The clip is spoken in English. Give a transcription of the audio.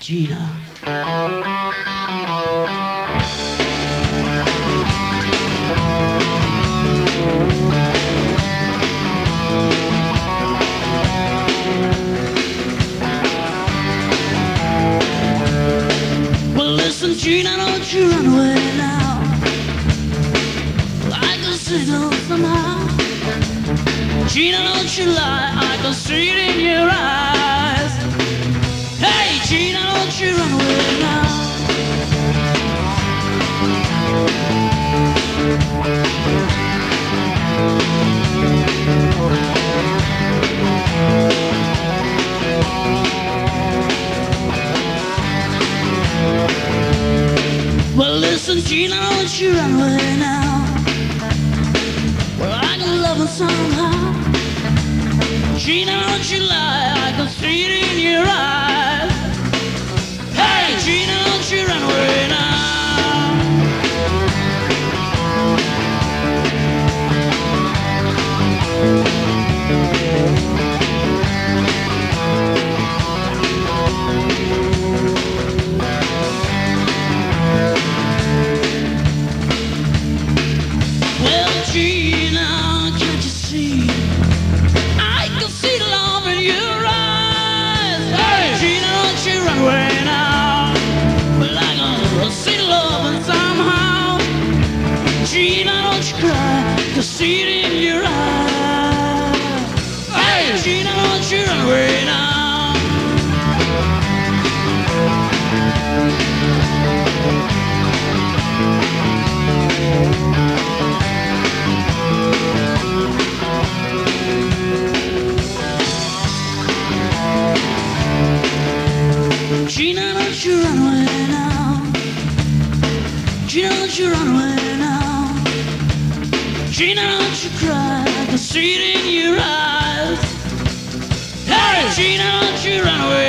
Gina. Well, listen, Gina, don't you run away now. I can signal somehow. Gina, don't you lie, I can see it in your eyes. Hey, Gina, don't you run away now. Well, listen, Gina, don't you run away now. Well, I can love her somehow. Gina, don't you lie, I can see it in your eyes. Hey, Gina, don't you run away now. Well, Gina, can't you see? I can see the love in your eyes. Hey, Gina, don't you run away now. Well, I can see the love and somehow. Gina, don't you cry, can see it in your eyes. Hey, Gina, don't you run away now. Gina, don't you run away now. Gina, don't you run away now. Gina, don't you cry, I can see it in your eyes. Hey, Gina, don't you run away.